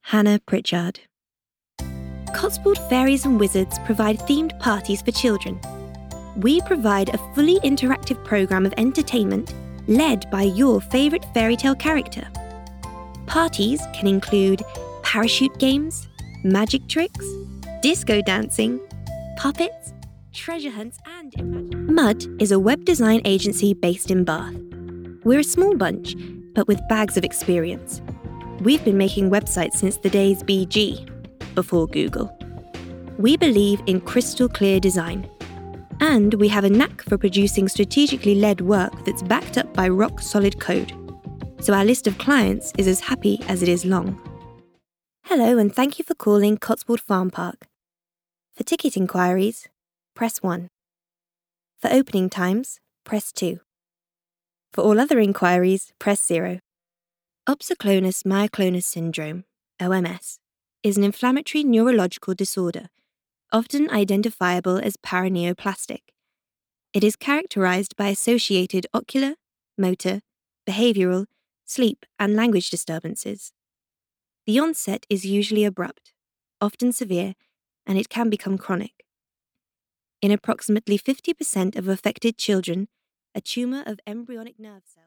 Hannah Pritchard. Cotswold Fairies and Wizards provide themed parties for children. We provide a fully interactive programme of entertainment led by your favourite fairy tale character. Parties can include parachute games, magic tricks, disco dancing, puppets, treasure hunts, and Mud is a web design agency based in Bath. We're a small bunch, but with bags of experience. We've been making websites since the days BG, before Google. We believe in crystal clear design. And we have a knack for producing strategically led work that's backed up by rock solid code. So our list of clients is as happy as it is long. Hello, and thank you for calling Cotswold Farm Park. For ticket inquiries, press 1. For opening times, press 2. For all other inquiries, press 0. Opsoclonus myoclonus syndrome, OMS, is an inflammatory neurological disorder, often identifiable as paraneoplastic. It is characterized by associated ocular, motor, behavioral, sleep, and language disturbances. The onset is usually abrupt, often severe, and it can become chronic. In approximately 50% of affected children, a tumor of embryonic nerve cells